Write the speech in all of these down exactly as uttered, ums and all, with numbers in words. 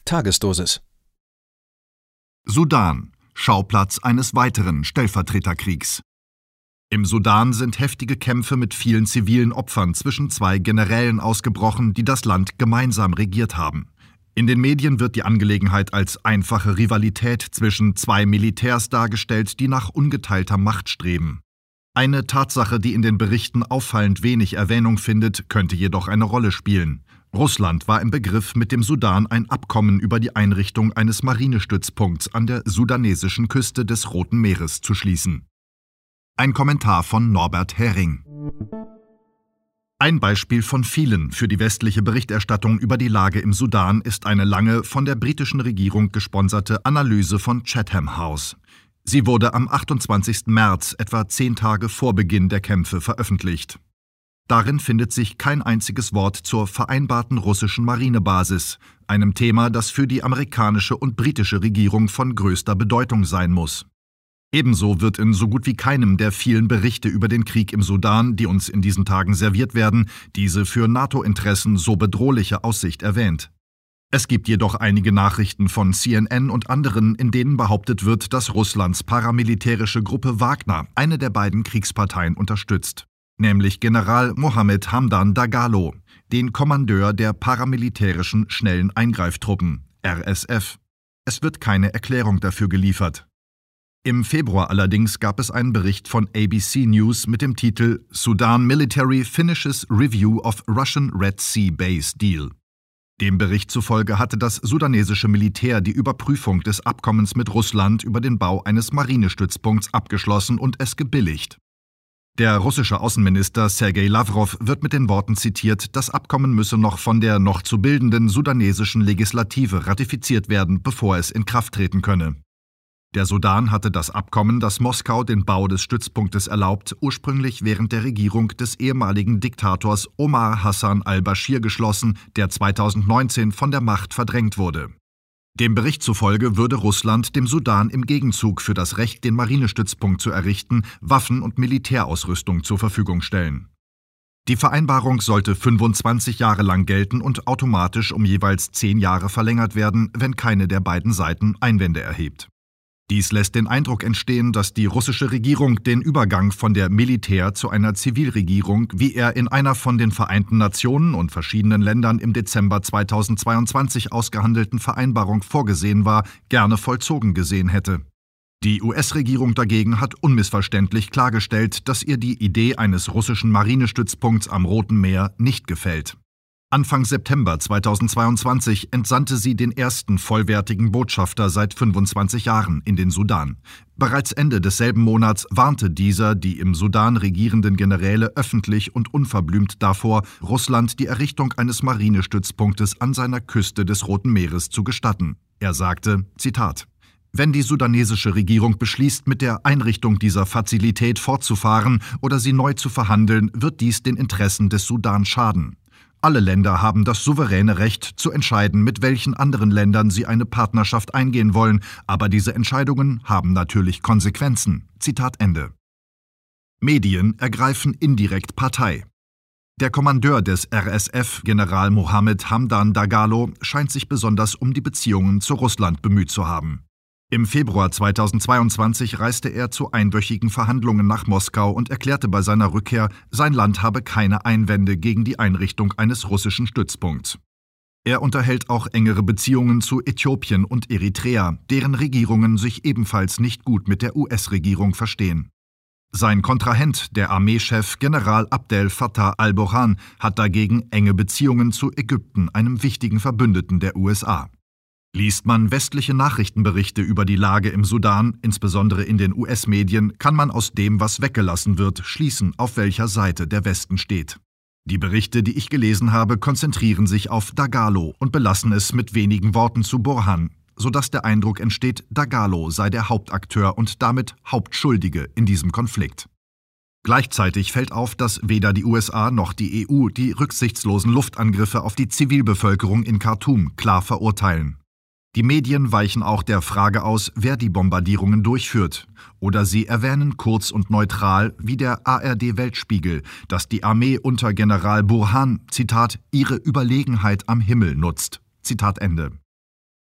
Tagesdosis. Sudan, Schauplatz eines weiteren Stellvertreterkriegs. Im Sudan sind heftige Kämpfe mit vielen zivilen Opfern zwischen zwei Generälen ausgebrochen, die das Land gemeinsam regiert haben. In den Medien wird die Angelegenheit als einfache Rivalität zwischen zwei Militärs dargestellt, die nach ungeteilter Macht streben. Eine Tatsache, die in den Berichten auffallend wenig Erwähnung findet, könnte jedoch eine Rolle spielen. Russland war im Begriff, mit dem Sudan ein Abkommen über die Einrichtung eines Marinestützpunkts an der sudanesischen Küste des Roten Meeres zu schließen. Ein Kommentar von Norbert Hering. Ein Beispiel von vielen für die westliche Berichterstattung über die Lage im Sudan ist eine lange, von der britischen Regierung gesponserte Analyse von Chatham House. Sie wurde am achtundzwanzigsten März, etwa zehn Tage vor Beginn der Kämpfe, veröffentlicht. Darin findet sich kein einziges Wort zur vereinbarten russischen Marinebasis, einem Thema, das für die amerikanische und britische Regierung von größter Bedeutung sein muss. Ebenso wird in so gut wie keinem der vielen Berichte über den Krieg im Sudan, die uns in diesen Tagen serviert werden, diese für NATO-Interessen so bedrohliche Aussicht erwähnt. Es gibt jedoch einige Nachrichten von C N N und anderen, in denen behauptet wird, dass Russlands paramilitärische Gruppe Wagner eine der beiden Kriegsparteien unterstützt, nämlich General Mohammed Hamdan Dagalo, den Kommandeur der paramilitärischen Schnellen Eingreiftruppen, R S F. Es wird keine Erklärung dafür geliefert. Im Februar allerdings gab es einen Bericht von A B C News mit dem Titel Sudan Military Finishes Review of Russian Red Sea Base Deal. Dem Bericht zufolge hatte das sudanesische Militär die Überprüfung des Abkommens mit Russland über den Bau eines Marinestützpunkts abgeschlossen und es gebilligt. Der russische Außenminister Sergei Lavrov wird mit den Worten zitiert, das Abkommen müsse noch von der noch zu bildenden sudanesischen Legislative ratifiziert werden, bevor es in Kraft treten könne. Der Sudan hatte das Abkommen, das Moskau den Bau des Stützpunktes erlaubt, ursprünglich während der Regierung des ehemaligen Diktators Omar Hassan al-Bashir geschlossen, der zweitausendneunzehn von der Macht verdrängt wurde. Dem Bericht zufolge würde Russland dem Sudan im Gegenzug für das Recht, den Marinestützpunkt zu errichten, Waffen und Militärausrüstung zur Verfügung stellen. Die Vereinbarung sollte fünfundzwanzig Jahre lang gelten und automatisch um jeweils zehn Jahre verlängert werden, wenn keine der beiden Seiten Einwände erhebt. Dies lässt den Eindruck entstehen, dass die russische Regierung den Übergang von der Militär- zu einer Zivilregierung, wie er in einer von den Vereinten Nationen und verschiedenen Ländern im Dezember zweitausendzweiundzwanzig ausgehandelten Vereinbarung vorgesehen war, gerne vollzogen gesehen hätte. Die U S-Regierung dagegen hat unmissverständlich klargestellt, dass ihr die Idee eines russischen Marinestützpunkts am Roten Meer nicht gefällt. Anfang September zweitausendzweiundzwanzig entsandte sie den ersten vollwertigen Botschafter seit fünfundzwanzig Jahren in den Sudan. Bereits Ende desselben Monats warnte dieser die im Sudan regierenden Generäle öffentlich und unverblümt davor, Russland die Errichtung eines Marinestützpunktes an seiner Küste des Roten Meeres zu gestatten. Er sagte, Zitat, »Wenn die sudanesische Regierung beschließt, mit der Einrichtung dieser Fazilität fortzufahren oder sie neu zu verhandeln, wird dies den Interessen des Sudan schaden. Alle Länder haben das souveräne Recht, zu entscheiden, mit welchen anderen Ländern sie eine Partnerschaft eingehen wollen, aber diese Entscheidungen haben natürlich Konsequenzen.« Zitat Ende. Medien ergreifen indirekt Partei. Der Kommandeur des R S F, General Mohammed Hamdan Dagalo, scheint sich besonders um die Beziehungen zu Russland bemüht zu haben. Im Februar zweitausendzweiundzwanzig reiste er zu einwöchigen Verhandlungen nach Moskau und erklärte bei seiner Rückkehr, sein Land habe keine Einwände gegen die Einrichtung eines russischen Stützpunkts. Er unterhält auch engere Beziehungen zu Äthiopien und Eritrea, deren Regierungen sich ebenfalls nicht gut mit der U S-Regierung verstehen. Sein Kontrahent, der Armeechef General Abdel Fattah al-Burhan, hat dagegen enge Beziehungen zu Ägypten, einem wichtigen Verbündeten der U S A. Liest man westliche Nachrichtenberichte über die Lage im Sudan, insbesondere in den U S-Medien, kann man aus dem, was weggelassen wird, schließen, auf welcher Seite der Westen steht. Die Berichte, die ich gelesen habe, konzentrieren sich auf Dagalo und belassen es mit wenigen Worten zu Burhan, sodass der Eindruck entsteht, Dagalo sei der Hauptakteur und damit Hauptschuldige in diesem Konflikt. Gleichzeitig fällt auf, dass weder die U S A noch die E U die rücksichtslosen Luftangriffe auf die Zivilbevölkerung in Khartoum klar verurteilen. Die Medien weichen auch der Frage aus, wer die Bombardierungen durchführt. Oder sie erwähnen kurz und neutral, wie der A R D-Weltspiegel, dass die Armee unter General Burhan, Zitat, ihre Überlegenheit am Himmel nutzt. Zitat Ende.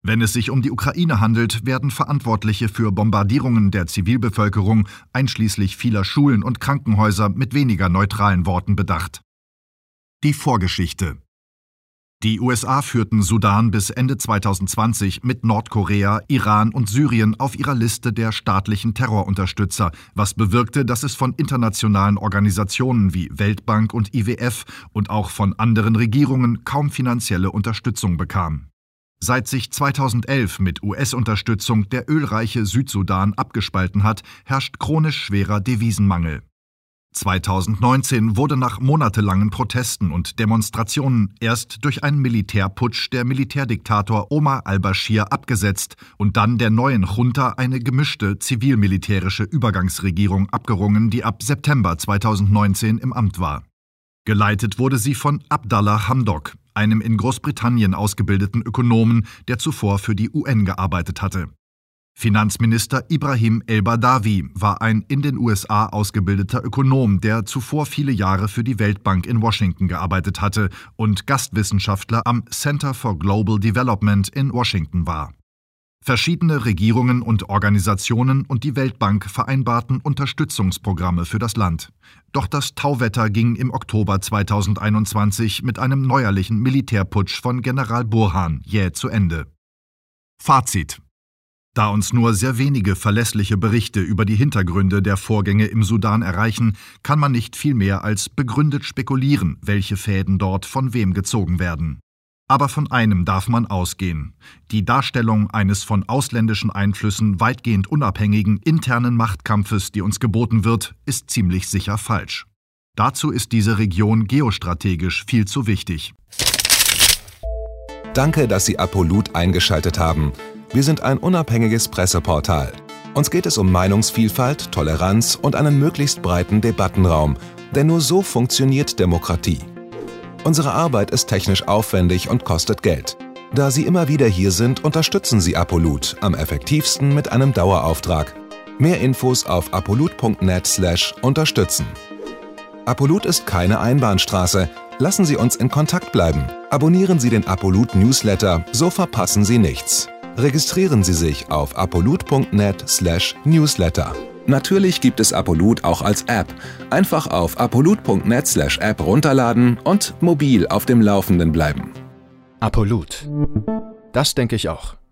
Wenn es sich um die Ukraine handelt, werden Verantwortliche für Bombardierungen der Zivilbevölkerung, einschließlich vieler Schulen und Krankenhäuser, mit weniger neutralen Worten bedacht. Die Vorgeschichte. Die U S A führten Sudan bis Ende zweitausendzwanzig mit Nordkorea, Iran und Syrien auf ihrer Liste der staatlichen Terrorunterstützer, was bewirkte, dass es von internationalen Organisationen wie Weltbank und I W F und auch von anderen Regierungen kaum finanzielle Unterstützung bekam. Seit sich zweitausendelf mit U S-Unterstützung der ölreiche Südsudan abgespalten hat, herrscht chronisch schwerer Devisenmangel. zweitausendneunzehn wurde nach monatelangen Protesten und Demonstrationen erst durch einen Militärputsch der Militärdiktator Omar al-Baschir abgesetzt und dann der neuen Junta eine gemischte zivil-militärische Übergangsregierung abgerungen, die ab September zweitausendneunzehn im Amt war. Geleitet wurde sie von Abdallah Hamdok, einem in Großbritannien ausgebildeten Ökonomen, der zuvor für die U N gearbeitet hatte. Finanzminister Ibrahim el-Badawi war ein in den U S A ausgebildeter Ökonom, der zuvor viele Jahre für die Weltbank in Washington gearbeitet hatte und Gastwissenschaftler am Center for Global Development in Washington war. Verschiedene Regierungen und Organisationen und die Weltbank vereinbarten Unterstützungsprogramme für das Land. Doch das Tauwetter ging im Oktober zweitausendeinundzwanzig mit einem neuerlichen Militärputsch von General Burhan jäh zu Ende. Fazit: Da uns nur sehr wenige verlässliche Berichte über die Hintergründe der Vorgänge im Sudan erreichen, kann man nicht viel mehr als begründet spekulieren, welche Fäden dort von wem gezogen werden. Aber von einem darf man ausgehen: Die Darstellung eines von ausländischen Einflüssen weitgehend unabhängigen internen Machtkampfes, die uns geboten wird, ist ziemlich sicher falsch. Dazu ist diese Region geostrategisch viel zu wichtig. Danke, dass Sie Apolut eingeschaltet haben. Wir sind ein unabhängiges Presseportal. Uns geht es um Meinungsvielfalt, Toleranz und einen möglichst breiten Debattenraum, denn nur so funktioniert Demokratie. Unsere Arbeit ist technisch aufwendig und kostet Geld. Da Sie immer wieder hier sind, unterstützen Sie Apolut am effektivsten mit einem Dauerauftrag. Mehr Infos auf apolut punkt net slash unterstützen. Apolut ist keine Einbahnstraße. Lassen Sie uns in Kontakt bleiben. Abonnieren Sie den Apolut Newsletter, so verpassen Sie nichts. Registrieren Sie sich auf apolut punkt net slash newsletter. Natürlich gibt es Apolut auch als App. Einfach auf apolut punkt net slash app runterladen und mobil auf dem Laufenden bleiben. Apolut. Das denke ich auch.